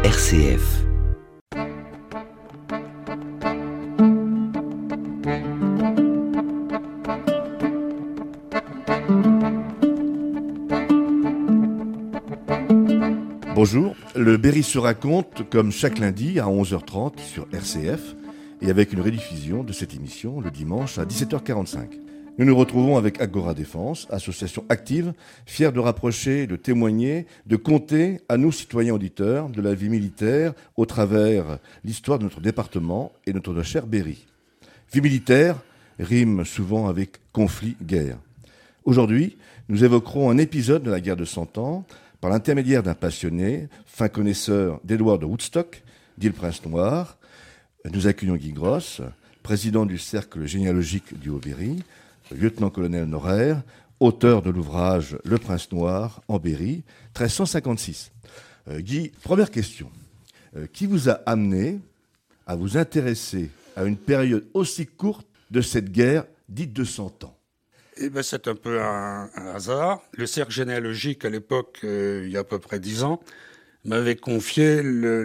RCF. Bonjour, le Berry se raconte comme chaque lundi à 11h30 sur RCF et avec une rediffusion de cette émission le dimanche à 17h45. Nous nous retrouvons avec Agora Défense, association active, fière de rapprocher, de témoigner, de conter à nous citoyens auditeurs de la vie militaire au travers l'histoire de notre département et notre cher Berry. Vie militaire rime souvent avec conflit, guerre. Aujourd'hui, nous évoquerons un épisode de la guerre de 100 ans par l'intermédiaire d'un passionné, fin connaisseur d'Édouard de Woodstock, dit le Prince Noir. Nous accueillons Guy Gross, président du cercle généalogique du Haut-Berry, lieutenant-colonel honoraire, auteur de l'ouvrage Le Prince Noir en Berry, 1356. Guy, première question. Qui vous a amené à vous intéresser à une période aussi courte de cette guerre dite de 100 ans ? Eh ben, c'est un peu un hasard. Le cercle généalogique, à l'époque, il y a à peu près 10 ans, m'avait confié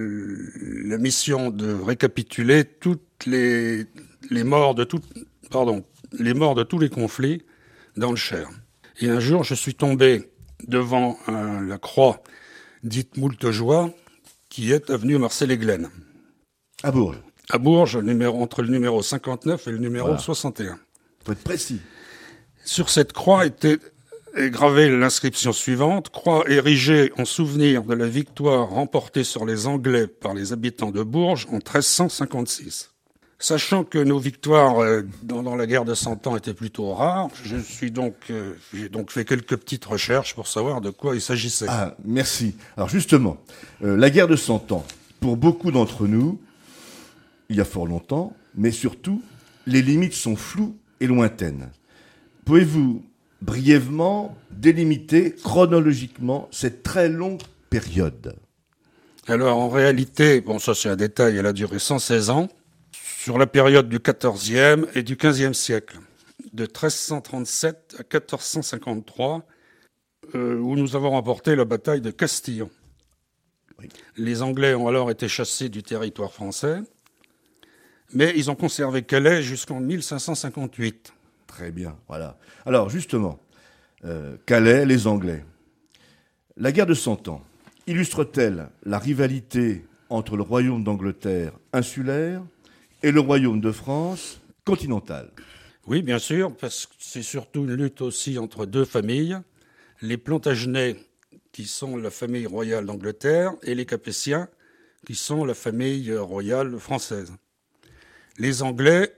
la mission de récapituler toutes les morts de les morts de tous les conflits dans le Cher. Et un jour, je suis tombé devant la croix dite Moultejoie, qui est avenue Marcel-Aiglène. À Bourges. À Bourges, entre le numéro 59 et le numéro 61. Faut être précis. Sur cette croix était gravée l'inscription suivante: croix érigée en souvenir de la victoire remportée sur les Anglais par les habitants de Bourges en 1356. Sachant que nos victoires dans la guerre de 100 ans étaient plutôt rares, j'ai donc fait quelques petites recherches pour savoir de quoi il s'agissait. Ah, merci. Alors justement, la guerre de 100 ans, pour beaucoup d'entre nous, il y a fort longtemps, mais surtout, les limites sont floues et lointaines. Pouvez-vous brièvement délimiter chronologiquement cette très longue période ? Alors en réalité, ça c'est un détail, elle a duré 116 ans, sur la période du XIVe et du XVe siècle, de 1337 à 1453, où nous avons remporté la bataille de Castillon. Oui. Les Anglais ont alors été chassés du territoire français, mais ils ont conservé Calais jusqu'en 1558. Très bien, voilà. Alors justement, Calais, les Anglais. La guerre de 100 ans illustre-t-elle la rivalité entre le royaume d'Angleterre insulaire et le royaume de France continental ? Oui, bien sûr, parce que c'est surtout une lutte aussi entre deux familles, les Plantagenets, qui sont la famille royale d'Angleterre, et les Capétiens, qui sont la famille royale française. Les Anglais,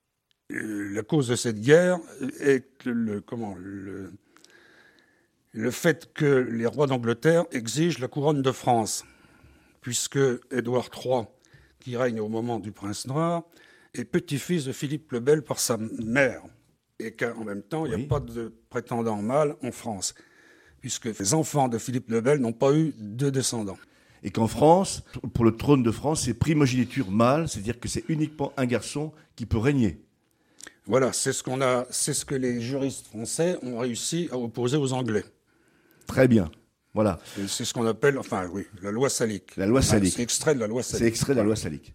la cause de cette guerre est le fait que les rois d'Angleterre exigent la couronne de France, puisque Édouard III, qui règne au moment du Prince Noir, est petit-fils de Philippe le Bel par sa mère, et qu'en même temps, il n'y a pas de prétendant mâle en France, puisque les enfants de Philippe le Bel n'ont pas eu de descendants. Et qu'en France, pour le trône de France, c'est primogéniture mâle, c'est-à-dire que c'est uniquement un garçon qui peut régner. Voilà, c'est ce que les juristes français ont réussi à opposer aux Anglais. Très bien, voilà. Et c'est ce qu'on appelle, la loi salique. La loi salique. C'est extrait de la loi salique. C'est extrait de la loi salique.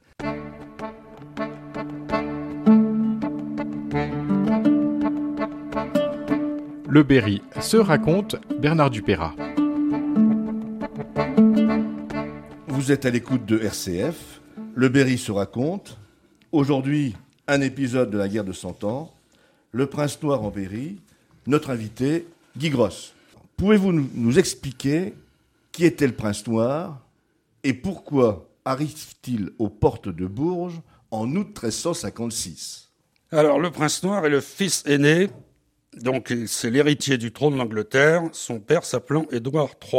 Le Berry se raconte, Bernard Dupérat. Vous êtes à l'écoute de RCF. Le Berry se raconte. Aujourd'hui, un épisode de la guerre de 100 ans. Le Prince Noir en Berry. Notre invité, Guy Gross. Pouvez-vous nous expliquer qui était le Prince Noir et pourquoi arrive-t-il aux portes de Bourges en août 1356 ? Alors, le Prince Noir est le fils aîné, donc c'est l'héritier du trône d'Angleterre, son père s'appelant Édouard III.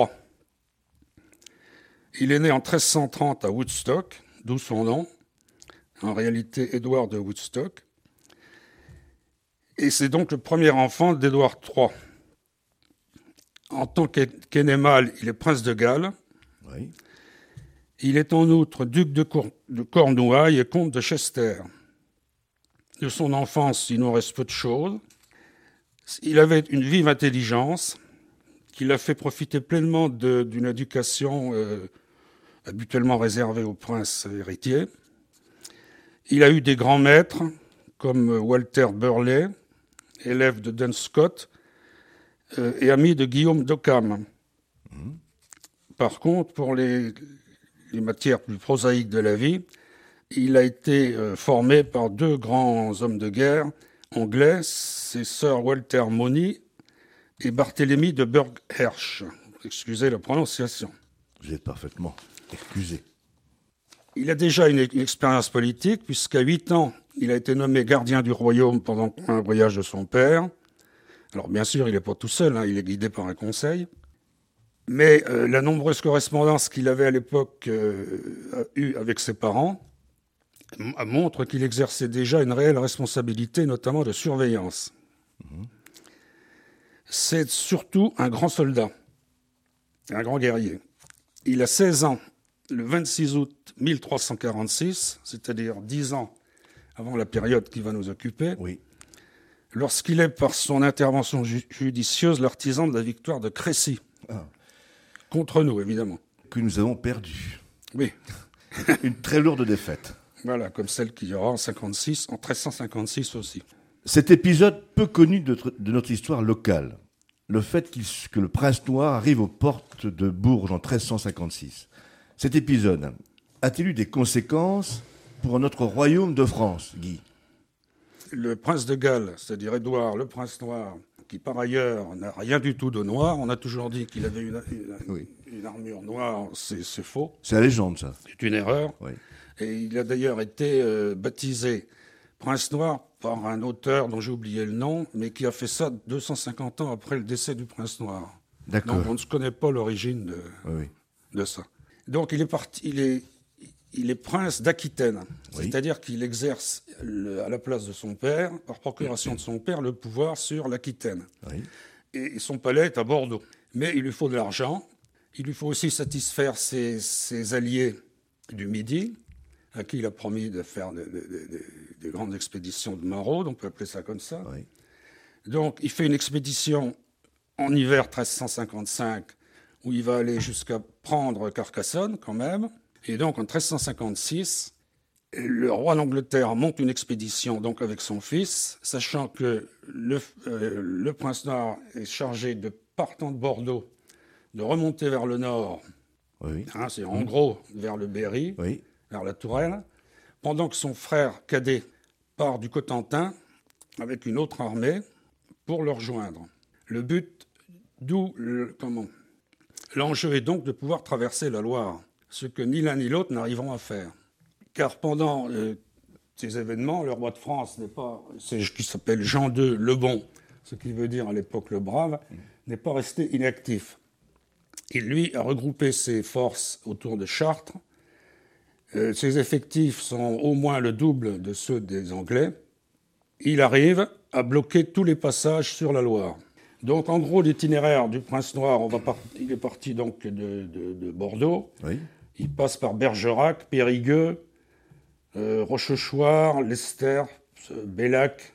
Il est né en 1330 à Woodstock, d'où son nom, en réalité Édouard de Woodstock. Et c'est donc le premier enfant d'Édouard III. En tant qu'aîné mâle, il est prince de Galles. Oui. Il est en outre duc de Cornouailles et comte de Chester. De son enfance, il nous reste peu de choses. Il avait une vive intelligence qui l'a fait profiter pleinement d'une éducation habituellement réservé aux princes héritiers. Il a eu des grands maîtres comme Walter Burley, élève de Duns Scott et ami de Guillaume d'Occam. Par contre, pour les matières plus prosaïques de la vie, il a été formé par deux grands hommes de guerre anglais, c'est Sir Walter Mauny et Barthélemy de Burghersh. Excusez la prononciation. Vous êtes parfaitement excusé. Il a déjà une expérience politique, puisqu'à 8 ans, il a été nommé gardien du royaume pendant un voyage de son père. Alors bien sûr, il n'est pas tout seul, il est guidé par un conseil. Mais la nombreuse correspondance qu'il avait à l'époque eue avec ses parents montre qu'il exerçait déjà une réelle responsabilité, notamment de surveillance. C'est surtout un grand soldat, un grand guerrier. Il a 16 ans, le 26 août 1346, c'est-à-dire 10 ans avant la période qui va nous occuper, Oui. lorsqu'il est, par son intervention judicieuse, l'artisan de la victoire de Crécy. Contre nous, évidemment. Que nous avons perdu. Oui. Une très lourde défaite. Voilà, comme celle qu'il y aura en 1356 aussi. Cet épisode peu connu de notre histoire locale, le fait que le prince noir arrive aux portes de Bourges en 1356, cet épisode a-t-il eu des conséquences pour notre royaume de France, Guy? Le prince de Galles, c'est-à-dire Édouard, le prince noir, qui par ailleurs n'a rien du tout de noir, on a toujours dit qu'il avait une armure noire, c'est faux. C'est la légende, ça. C'est une erreur. Oui. Et il a d'ailleurs été baptisé Prince Noir par un auteur dont j'ai oublié le nom, mais qui a fait ça 250 ans après le décès du Prince Noir. D'accord. Donc on ne se connaît pas l'origine de ça. Donc il est prince d'Aquitaine, c'est-à-dire qu'il exerce à la place de son père, par procuration de son père, le pouvoir sur l'Aquitaine. Oui. Et son palais est à Bordeaux. Mais il lui faut de l'argent, il lui faut aussi satisfaire ses alliés du Midi, à qui il a promis de faire des grandes expéditions de maraude, on peut appeler ça comme ça. Oui. Donc, il fait une expédition en hiver 1355, où il va aller jusqu'à prendre Carcassonne, quand même. Et donc, en 1356, le roi d'Angleterre monte une expédition donc avec son fils, sachant que le prince noir est chargé de, partant de Bordeaux, de remonter vers le nord, c'est en gros vers le Berry, vers la Touraine, pendant que son frère cadet part du Cotentin avec une autre armée pour le rejoindre. Le but, l'enjeu est donc de pouvoir traverser la Loire, ce que ni l'un ni l'autre n'arriveront à faire. Car pendant ces événements, le roi de France c'est ce qui s'appelle Jean II le Bon, ce qui veut dire à l'époque le Brave, n'est pas resté inactif. Il, lui, a regroupé ses forces autour de Chartres. Ses effectifs sont au moins le double de ceux des Anglais. Il arrive à bloquer tous les passages sur la Loire. Donc, en gros, l'itinéraire du Prince Noir, il est parti donc de Bordeaux. Oui. Il passe par Bergerac, Périgueux, Rochechouart, Leicester, Bellac,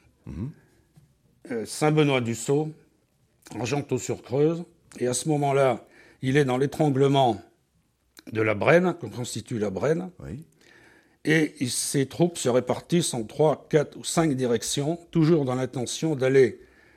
Saint-Benoît-du-Sault, Argenton-sur-Creuse. Et à ce moment-là, il est dans l'étranglement de la Brenne, que constitue la Brenne. Oui. Et ses troupes se répartissent en 3, 4 ou 5 directions, toujours dans l'intention d'aller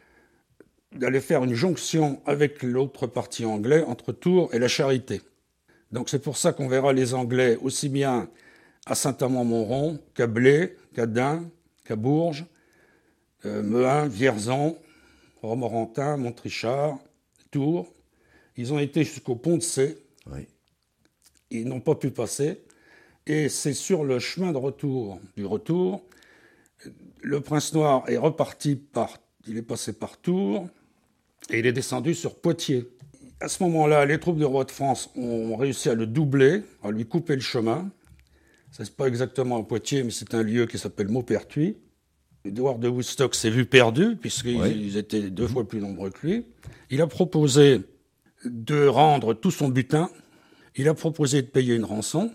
faire une jonction avec l'autre parti anglais entre Tours et la Charité. Donc c'est pour ça qu'on verra les Anglais aussi bien à Saint-Amand-Montrond qu'à Blé, qu'à Dun, qu'à Bourges, Mehun, Vierzon, Romorantin, Montrichard, Tours. Ils ont été jusqu'au pont de Cé. Oui. Ils n'ont pas pu passer. Et c'est sur le chemin du retour, le Prince Noir est reparti il est passé par Tours et il est descendu sur Poitiers. À ce moment-là, les troupes du roi de France ont réussi à le doubler, à lui couper le chemin. Ce n'est pas exactement à Poitiers, mais c'est un lieu qui s'appelle Maupertuis. Édouard de Woodstock s'est vu perdu, puisqu'ils étaient 2 fois plus nombreux que lui. Il a proposé de rendre tout son butin. Il a proposé de payer une rançon.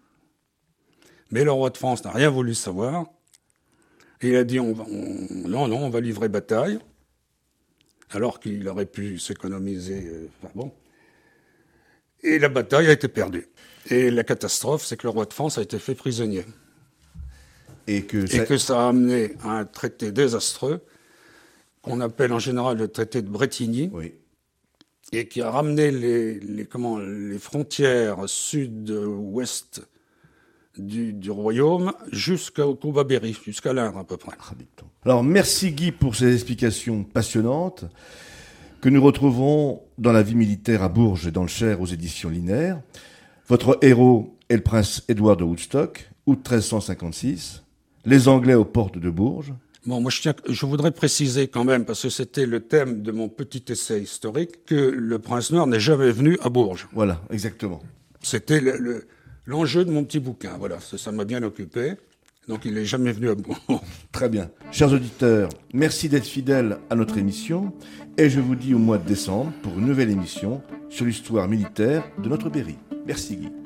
Mais le roi de France n'a rien voulu savoir. Et il a dit, on va livrer bataille. Alors qu'il aurait pu s'économiser. Et la bataille a été perdue. Et la catastrophe, c'est que le roi de France a été fait prisonnier. Et que ça a amené à un traité désastreux, qu'on appelle en général le traité de Bretigny, oui. Et qui a ramené les frontières sud-ouest du royaume jusqu'au Cuba-Berry, jusqu'à l'Inde à peu près. Alors merci Guy pour ces explications passionnantes que nous retrouvons dans La vie militaire à Bourges et dans le Cher aux éditions Linaire. Votre héros est le prince Édouard de Woodstock, août 1356, les Anglais aux portes de Bourges. Bon, moi je voudrais préciser quand même, parce que c'était le thème de mon petit essai historique, que le prince noir n'est jamais venu à Bourges. Voilà, exactement. C'était l'enjeu de mon petit bouquin, voilà, ça m'a bien occupé. Donc il n'est jamais venu à Bourges. Très bien. Chers auditeurs, merci d'être fidèles à notre émission et je vous dis au mois de décembre pour une nouvelle émission sur l'histoire militaire de notre Berry. Merci Guy.